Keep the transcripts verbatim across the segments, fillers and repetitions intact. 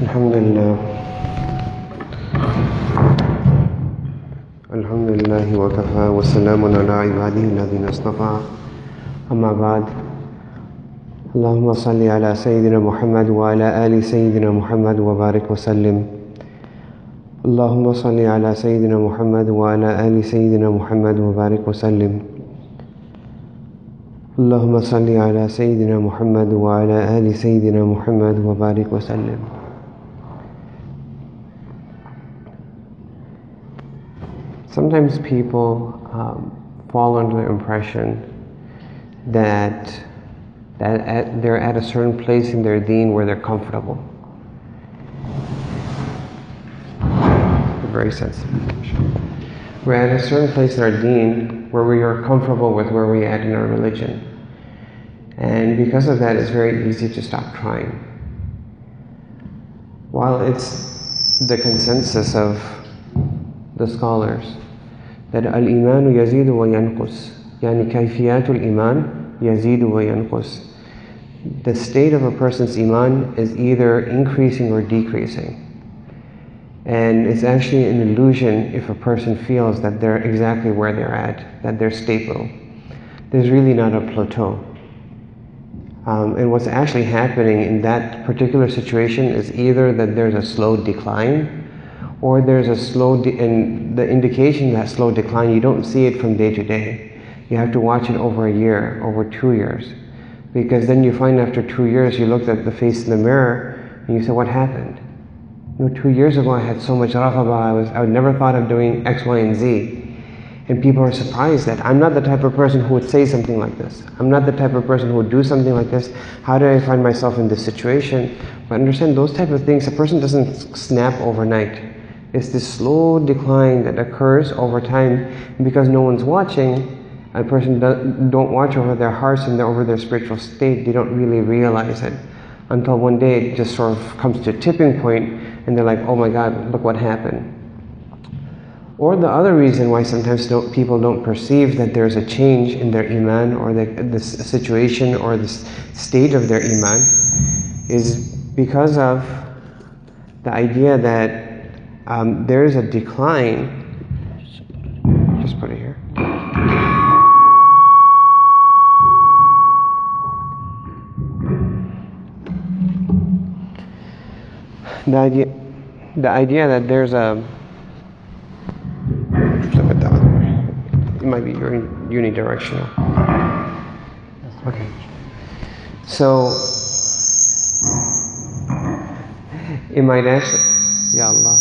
الحمد لله الحمد لله وكفى وسلام على عباده الذين اصطفى أما بعد اللهم صل على سيدنا محمد وعلى آل سيدنا محمد وبارك وسلم اللهم صل على سيدنا محمد وعلى آل سيدنا محمد وبارك وسلم اللهم صل على سيدنا محمد وعلى آل سيدنا محمد وبارك وسلم. Sometimes people um, fall under the impression that that at, they're at a certain place in their deen where they're comfortable. They're very sensitive. We're at a certain place in our deen where we are comfortable with where we're at in our religion. And because of that, it's very easy to stop trying. While it's the consensus of the scholars that al-imanu yazidu wa yanqus, yani kayfiyatul iman yazidu wa yanqus. The state of a person's iman is either increasing or decreasing. And it's actually an illusion if a person feels that they're exactly where they're at, that they're stable. There's really not a plateau. Um, and what's actually happening in that particular situation is either that there's a slow decline, or there's a slow, de- and the indication that slow decline, you don't see it from day to day. You have to watch it over a year, over two years. Because then you find after two years, you looked at the face in the mirror, and you say, what happened? You know, two years ago I had so much raghabah, I was, I would never thought of doing X, Y, and Z. And people are surprised that I'm not the type of person who would say something like this. I'm not the type of person who would do something like this. How did I find myself in this situation? But understand, those type of things, a person doesn't snap overnight. It's this slow decline that occurs over time. And because no one's watching, a person don't watch over their hearts and over their spiritual state, they don't really realize it. Until one day it just sort of comes to a tipping point and they're like, oh my God, look what happened. Or the other reason why sometimes don't, people don't perceive that there's a change in their iman, or the, the situation or the state of their iman, is because of the idea that um, there is a decline. Just put it here. The idea, the idea that there's a Flip it the other way. It might be unidirectional. Okay. So, it might actually, Ya Allah.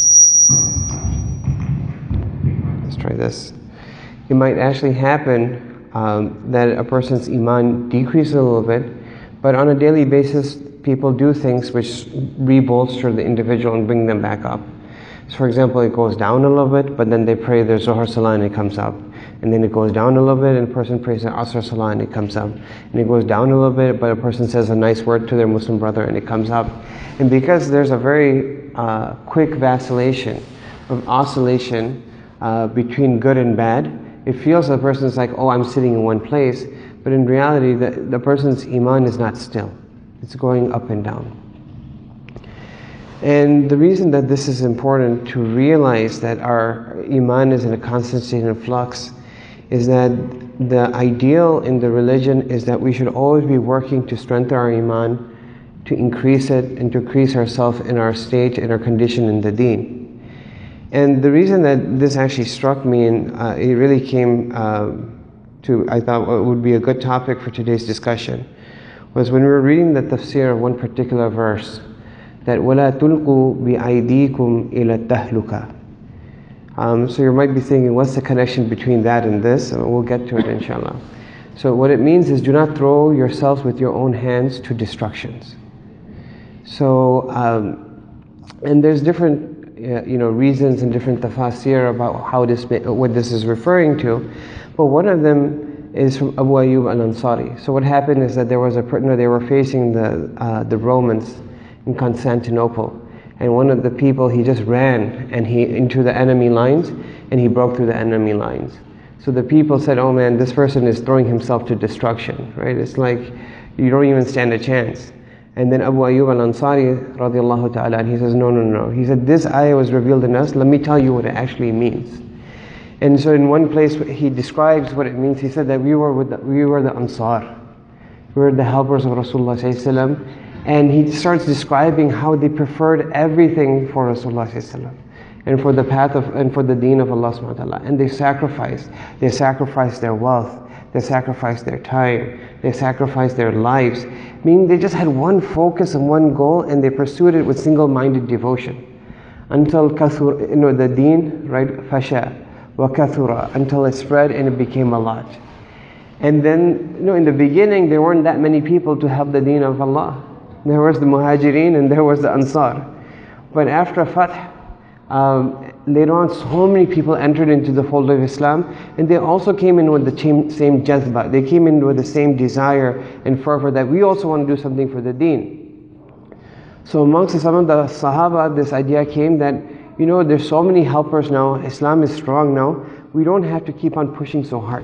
Let's try this. It might actually happen um, that a person's iman decreases a little bit, but on a daily basis, people do things which re-bolster the individual and bring them back up. So for example, it goes down a little bit, but then they pray their Zuhr Salah and it comes up. And then it goes down a little bit and a person prays their Asr Salah and it comes up. And it goes down a little bit, but a person says a nice word to their Muslim brother and it comes up. And because there's a very uh, quick vacillation, of oscillation uh, between good and bad, it feels the person's like, oh, I'm sitting in one place. But in reality, the, the person's iman is not still. It's going up and down. And the reason that this is important to realize that our iman is in a constant state of flux is that the ideal in the religion is that we should always be working to strengthen our iman, to increase it, and to increase ourselves in our state and our condition in the deen. And the reason that this actually struck me, and uh, it really came uh, to, I thought it would be a good topic for today's discussion, was when we were reading the tafsir of one particular verse, that وَلَا تُلْقُوا بِأَيْدِيكُمْ إِلَى التَّهْلُكَةِ. Um, so you might be thinking, what's the connection between that and this? And we'll get to it inshallah. So what it means is, do not throw yourselves with your own hands to destructions. So, um, and there's different uh, you know, reasons and different tafasir about how this, what this is referring to. But one of them is from Abu Ayyub al-Ansari. So what happened is that there was a, you know, they were facing the, uh, the Romans in Constantinople, and one of the people, he just ran and he into the enemy lines and he broke through the enemy lines. So the people said, oh man, this person is throwing himself to destruction, right? It's like you don't even stand a chance. And then Abu Ayyub al-Ansari radiallahu ta'ala, and he says, no, no, no. He said, this ayah was revealed in us. Let me tell you what it actually means. And so in one place he describes what it means. He said that we were with the, we were the Ansar. We were the helpers of Rasulullah sallallahu alaihi wasallam. And he starts describing how they preferred everything for Rasulullah sallallahu alaihi wasallam, and for the path of, and for the deen of Allah subhanahu wa ta'ala. And they sacrificed. They sacrificed their wealth. They sacrificed their time. They sacrificed their lives. Meaning they just had one focus and one goal, and they pursued it with single-minded devotion. Until kathur, you know, the deen, right? Fasha wa kathura, until it spread and it became a lot. And then, you know, in the beginning there weren't that many people to help the deen of Allah. There was the Muhajirin and there was the Ansar. But after Fath, um, later on, so many people entered into the fold of Islam, and they also came in with the same, same jazba. They came in with the same desire and fervor that we also want to do something for the deen. So amongst some of the Sahaba, this idea came that, you know, there's so many helpers now, Islam is strong now, we don't have to keep on pushing so hard.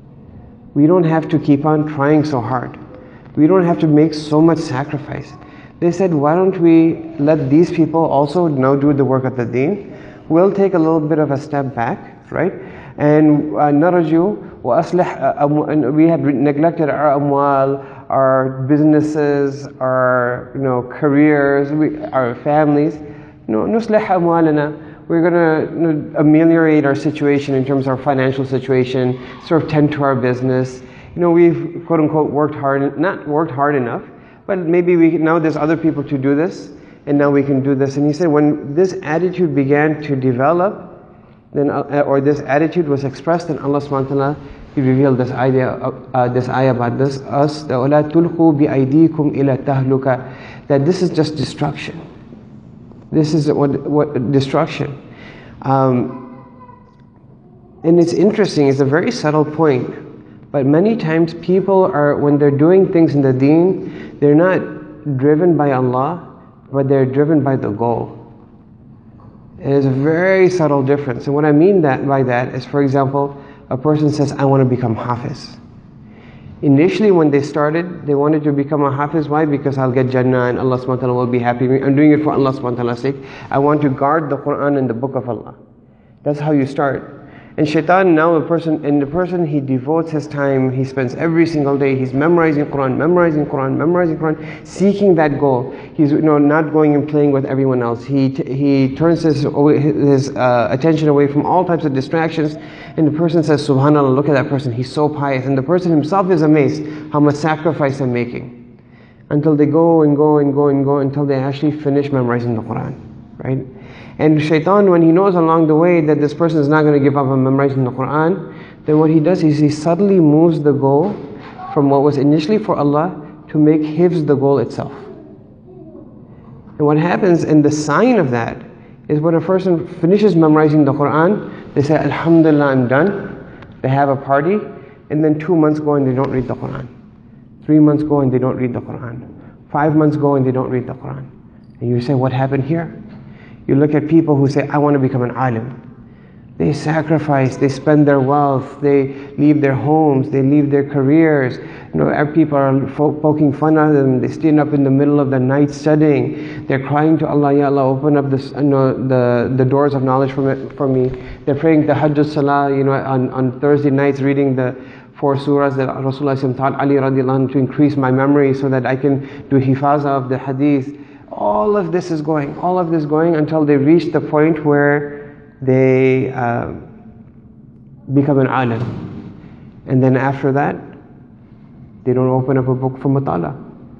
We don't have to keep on trying so hard. We don't have to make so much sacrifice. They said, why don't we let these people also now do the work of the deen? We'll take a little bit of a step back, right? And naraju wa aslih, we had neglected our amwal, our businesses, our, you know, careers, we, our families. No, nuslih amwalana. We're going to, you know, ameliorate our situation in terms of our financial situation, sort of tend to our business. You know, we've quote unquote worked hard, not worked hard enough, but maybe we now there's other people to do this, and now we can do this. And he said, when this attitude began to develop, then uh, or this attitude was expressed, then Allah subhanahu wa ta'ala, He revealed this idea, uh, this ayah about this, us, وَلَا تُلْقُوا بِأَيْدِيكُمْ إِلَى تَهْلُكَ, that this is just destruction. This is what, what destruction. Um, and it's interesting, it's a very subtle point. But many times people are, when they're doing things in the deen, they're not driven by Allah, but they're driven by the goal. And it's a very subtle difference. And what I mean that by that is, for example, a person says, I want to become Hafiz. Initially when they started, they wanted to become a Hafiz. Why? Because I'll get Jannah and Allah subhanahu wa ta'ala will be happy. I'm doing it for Allah subhanahu wa ta'ala's sake. I want to guard the Quran and the book of Allah. That's how you start. And shaitan, now a person, and the person, he devotes his time, he spends every single day, he's memorizing Quran, memorizing Quran, memorizing Quran, seeking that goal. He's, you know, not going and playing with everyone else. He t he turns his, his uh, attention away from all types of distractions, and the person says, Subhanallah, look at that person, he's so pious. And the person himself is amazed how much sacrifice they're making. Until they go and go and go and go until they actually finish memorizing the Quran, right? And shaitan, when he knows along the way that this person is not going to give up on memorizing the Quran, then what he does is he subtly moves the goal from what was initially for Allah to make hifz the goal itself. And what happens, and the sign of that, is when a person finishes memorizing the Quran, they say, Alhamdulillah, I'm done. They have a party, and then two months go and they don't read the Quran. Three months go and they don't read the Quran. Five months go and they don't read the Quran. And you say, what happened here? You look at people who say, I want to become an alim. They sacrifice, they spend their wealth, they leave their homes, they leave their careers. You know, our people are poking fun at them. They stand up in the middle of the night studying. They're crying to Allah, Ya Allah, open up this, you know, the, the doors of knowledge for me, for me. They're praying the Hajj Salah, you know, on, on Thursday nights, reading the four surahs that Rasulullah taught Ali radiallahu anhu to increase my memory so that I can do hifaza of the hadith. All of this is going, all of this going until they reach the point where they uh, become an alim. And then after that, they don't open up a book from Mutala.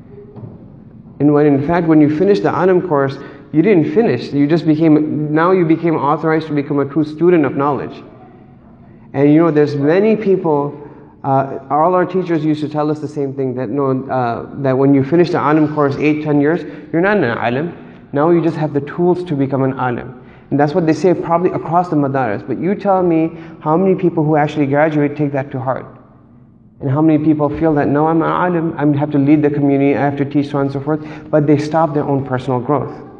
And when in fact, when you finish the alim course, you didn't finish, you just became, now you became authorized to become a true student of knowledge. And you know, there's many people, Uh, all our teachers used to tell us the same thing, that no, uh, that when you finish the alim course eight, ten years, you're not an alim. Now you just have the tools to become an alim. And that's what they say probably across the madaris. But you tell me how many people who actually graduate take that to heart. And how many people feel that, no, I'm an alim, I have to lead the community, I have to teach, so on and so forth. But they stop their own personal growth.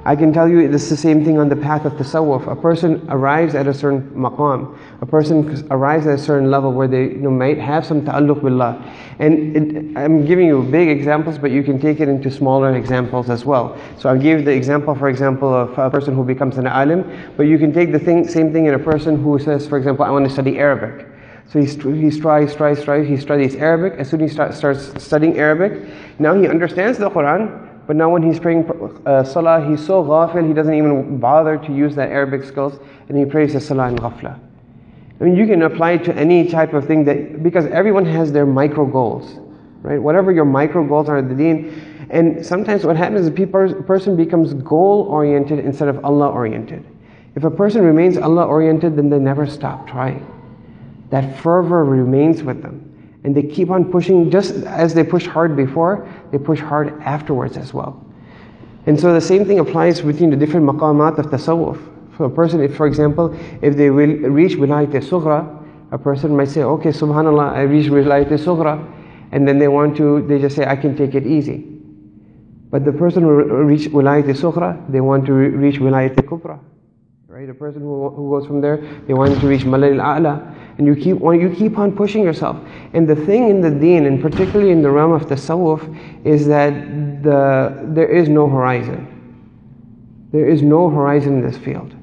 I can tell you it's the same thing on the path of tasawwuf. A person arrives at a certain maqam, a person arrives at a certain level where they you know, might have some ta'alluq billah. And it, I'm giving you big examples, but you can take it into smaller examples as well. So I'll give the example, for example, of a person who becomes an alim, but you can take the thing, same thing in a person who says, for example, I want to study Arabic. So he, he strives, strives, strives, he studies Arabic. As soon as he start, starts studying Arabic, now he understands the Quran, but now when he's praying uh, salah, he's so ghafil, he doesn't even bother to use that Arabic skills, and he prays the salah in ghafla. I mean, you can apply it to any type of thing, that because everyone has their micro goals, right? Whatever your micro goals are in the deen. And sometimes what happens is a people, person becomes goal-oriented instead of Allah-oriented. If a person remains Allah-oriented, then they never stop trying. That fervor remains with them. And they keep on pushing, just as they pushed hard before, they push hard afterwards as well. And so the same thing applies between the different maqamat of tasawwuf. For a person, if for example, if they will reach wilayat al-sughra, a person might say, okay, subhanallah, I reached wilayat al-sughra, and then they want to, they just say, I can take it easy. But the person who reach wilayat al-sughra, they want to reach wilayat al-kubra. Right? A person who, who goes from there, they want to reach malal al-a'la. And you keep, you keep on pushing yourself. And the thing in the deen, and particularly in the realm of tasawwuf, is that the, there is no horizon. There is no horizon in this field.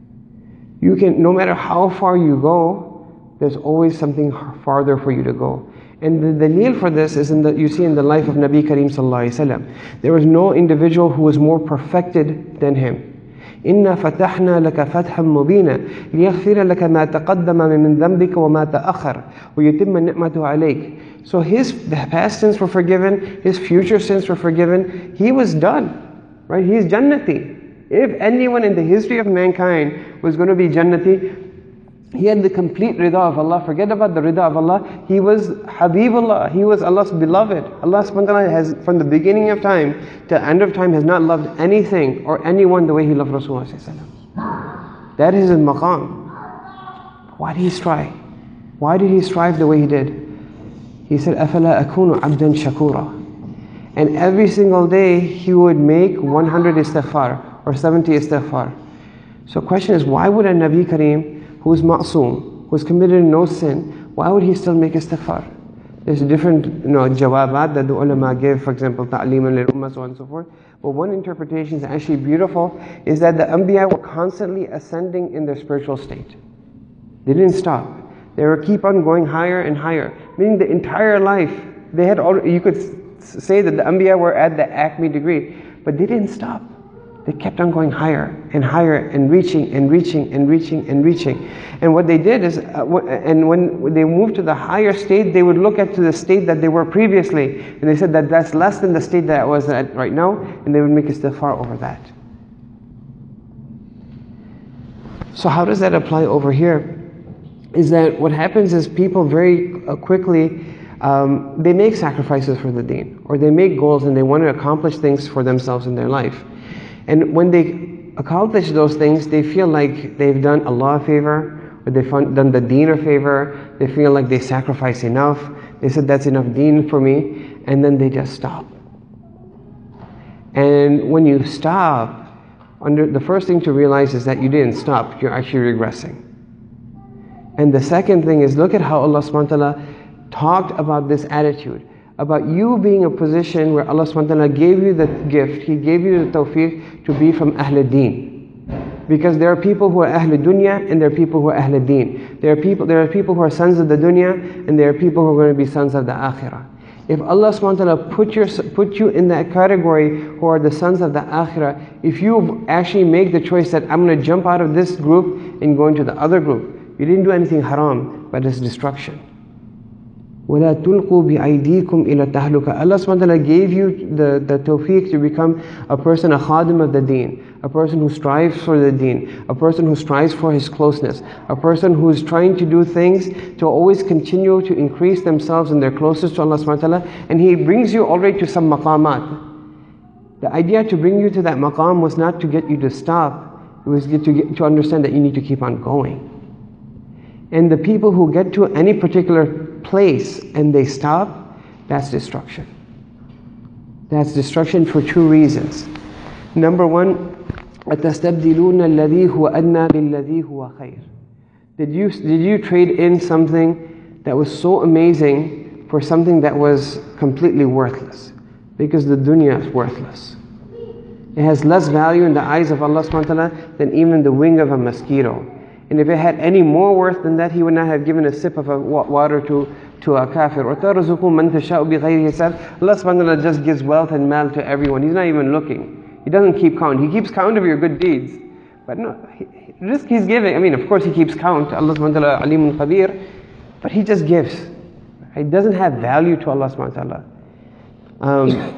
You can, no matter how far you go, there's always something farther for you to go. And the dalil for this is in the, you see in the life of Nabi Kareem sallallahu alaihi wasallam. There was no individual who was more perfected than him. إِنَّا فَتَحْنَا لَكَ فَتْحًا مُبِينًا لِيَغْفِرَ لَكَ مَا تَقَدَّمَ مِنْ ذَنْبِكَ وَمَا تَأَخَّرَ وَيُتِمَّ نِعْمَتُهُ عَلَيْكَ. So his past sins were forgiven, his future sins were forgiven. He was done, right? He's Jannati. If anyone in the history of mankind was going to be Jannati, he had the complete rida of Allah. Forget about the rida of Allah. He was Habibullah. He was Allah's beloved. Allah subhanahu wa ta'ala has, from the beginning of time to the end of time, has not loved anything or anyone the way He loved Rasulullah. That is his maqam. Why did he strive? Why did he strive the way he did? He said, أَفَلَا أَكُونُ عَبْدًا شَكُورًا. And every single day he would make one hundred istighfar or seventy istighfar. So the question is, why would a Nabi Kareem, who is ma'soom, who has committed no sin, why would he still make istighfar? There's different you know, jawabat that the ulama give, for example, ta'liman lil ummah, so on and so forth. But one interpretation is actually beautiful, is that the Anbiya were constantly ascending in their spiritual state. They didn't stop. They were keep on going higher and higher. Meaning the entire life, they had all, you could say that the Anbiya were at the acme degree, but they didn't stop. They kept on going higher and higher and reaching and reaching and reaching and reaching. And what they did is, uh, w- and when they moved to the higher state, they would look at to the state that they were previously, and they said that that's less than the state that I was at right now, and they would make istighfar over that. So how does that apply over here? Is that what happens is people very uh, quickly, um, they make sacrifices for the deen, or they make goals and they want to accomplish things for themselves in their life. And when they accomplish those things, they feel like they've done Allah a favor, or they've done the deen a favor. They feel like they sacrifice enough. They said, that's enough deen for me. And then they just stop. And when you stop, under, the first thing to realize is that you didn't stop. You're actually regressing. And the second thing is, look at how Allah subhanahu wa ta'ala talked about this attitude. About you being in a position where Allah subhanahu wa ta'ala gave you the gift, He gave you the tawfiq to be from Ahl Deen. Because there are people who are Ahl Dunya and there are people who are Ahl Deen. There are people, there are people who are sons of the dunya and there are people who are going to be sons of the akhirah. If Allah subhanahu wa ta'ala put, your, put you in that category who are the sons of the akhirah, if you actually make the choice that I'm going to jump out of this group and go into the other group, you didn't do anything haram, but it's destruction. وَلَا تُلْقُوا بِأَيْدِيكُمْ إِلَى التَّهْلُكَةِ. Allah subhanahu wa ta'ala gave you the, the tawfiq to become a person, a khadim of the deen, a person who strives for the deen, a person who strives for his closeness, a person who is trying to do things to always continue to increase themselves in their closeness to Allah subhanahu wa ta'ala, and He brings you already to some maqamat. The idea to bring you to that maqam was not to get you to stop, it was to get to understand that you need to keep on going. And the people who get to any particular place and they stop, that's destruction. That's destruction for two reasons. Number one, أَتَسْتَبْدِلُونَ الَّذِي هُوَ أَدْنَى بِالَّذِي هُوَ خَيْرٌ. Did you, did you trade in something that was so amazing for something that was completely worthless? Because the dunya is worthless. It has less value in the eyes of Allah subhanahu wa ta'ala than even the wing of a mosquito. And if it had any more worth than that, He would not have given a sip of a water to, to a kafir. وَتَرْزُقُ مَنْ تَشَاءُ بِغَيْرِ حِسَابٍ. Allah subhanahu wa ta'ala just gives wealth and mal to everyone. He's not even looking. He doesn't keep count. He keeps count of your good deeds. But no, he, risk He's giving. I mean, of course He keeps count. Allah subhanahu wa ta'ala alimun khabir. But He just gives. It doesn't have value to Allah subhanahu wa ta'ala. Um,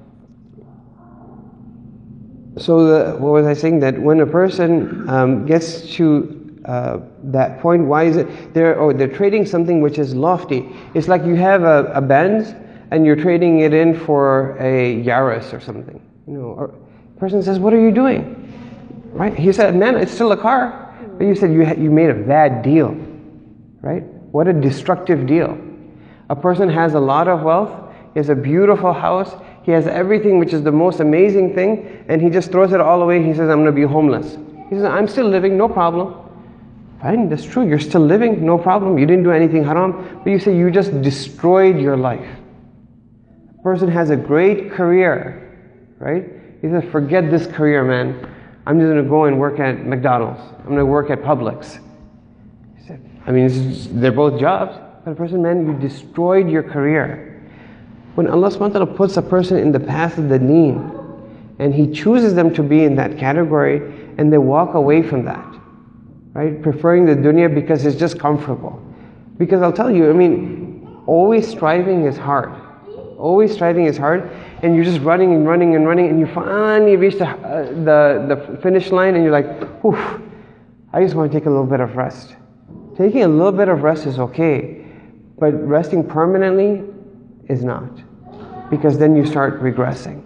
so the, what was I saying? That when a person um, gets to Uh, that point, why is it they're oh they're trading something which is lofty? It's like you have a, a Benz and you're trading it in for a Yaris or something. You know, or a person says, "What are you doing?" Right? He said, "Man, it's still a car." But you said you ha- you made a bad deal, right? What a destructive deal. A person has a lot of wealth. He has a beautiful house. He has everything, which is the most amazing thing, and he just throws it all away. He says, "I'm going to be homeless." He says, "I'm still living, no problem." Fine, that's true. You're still living, no problem. You didn't do anything haram. But you say you just destroyed your life. A person has a great career, right? He says, "Forget this career, man. I'm just going to go and work at McDonald's. I'm going to work at Publix." He said, I mean, it's just, they're both jobs. But a person, man, you destroyed your career. When Allah subhanahu wa ta'ala puts a person in the path of the deen, and He chooses them to be in that category, and they walk away from that, right? Preferring the dunya because it's just comfortable. Because I'll tell you, I mean, always striving is hard. Always striving is hard, and you're just running and running and running, and you finally reach the uh, the, the finish line, and you're like, "Oof, I just want to take a little bit of rest." Taking a little bit of rest is okay, but resting permanently is not, because then you start regressing.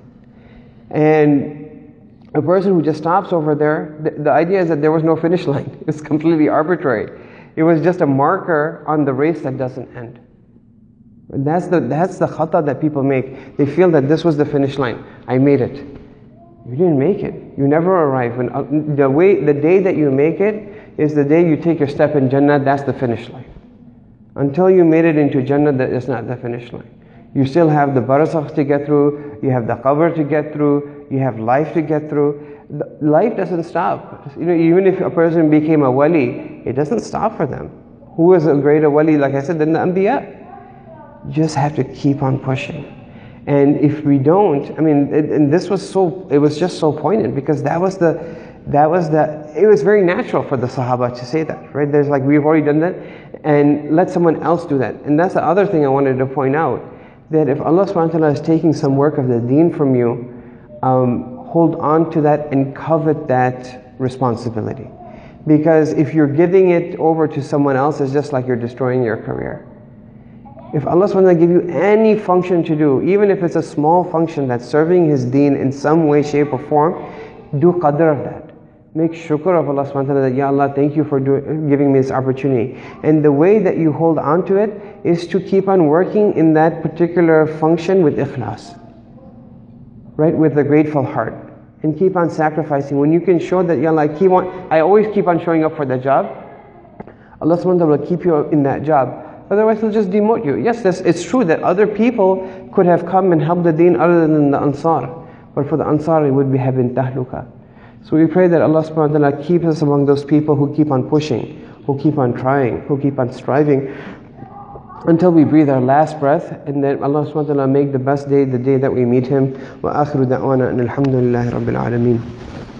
And a person who just stops over there, the, the idea is that there was no finish line. It's completely arbitrary. It was just a marker on the race that doesn't end. That's the that's the khata that people make. They feel that this was the finish line. I made it. You didn't make it. You never arrive. When uh, the way the day that you make it is the day you take your step in Jannah. That's the finish line. Until you made it into Jannah, that is not the finish line. You still have the barzakh to get through. You have the qabr to get through. You have life to get through. The life doesn't stop. You know, even if a person became a wali, it doesn't stop for them. Who is a greater wali, like I said, than the anbiya? You just have to keep on pushing. And if we don't, I mean, it, and this was so, it was just so poignant, because that was the, that was the, it was very natural for the Sahaba to say that, right? There's like, we've already done that, and let someone else do that. And that's the other thing I wanted to point out, that if Allah subhanahu wa ta'ala is taking some work of the deen from you, um, hold on to that and covet that responsibility. Because if you're giving it over to someone else, it's just like you're destroying your career. If Allah subhanahu wa ta'ala give you any function to do, even if it's a small function that's serving His deen in some way, shape or form, do qadr of that. Make shukr of Allah subhanahu wa ta'ala that, Ya Allah, thank you for do, giving me this opportunity. And the way that you hold on to it is to keep on working in that particular function with ikhlas. Right, with a grateful heart, and keep on sacrificing. When you can show that, Ya Allah, I keep on, I always keep on showing up for that job, Allah subhanahu wa ta'ala will keep you in that job. Otherwise, He'll just demote you. Yes, this, it's true that other people could have come and helped the deen other than the Ansar, but for the Ansar, it would be have been tahluka. So we pray that Allah subhanahu wa ta'ala keeps us among those people who keep on pushing, who keep on trying, who keep on striving, until we breathe our last breath, and then Allah subhanahu wa ta'ala make the best day the day that we meet Him. Wa akhiru da'wana alhamdulillahi rabbil alameen.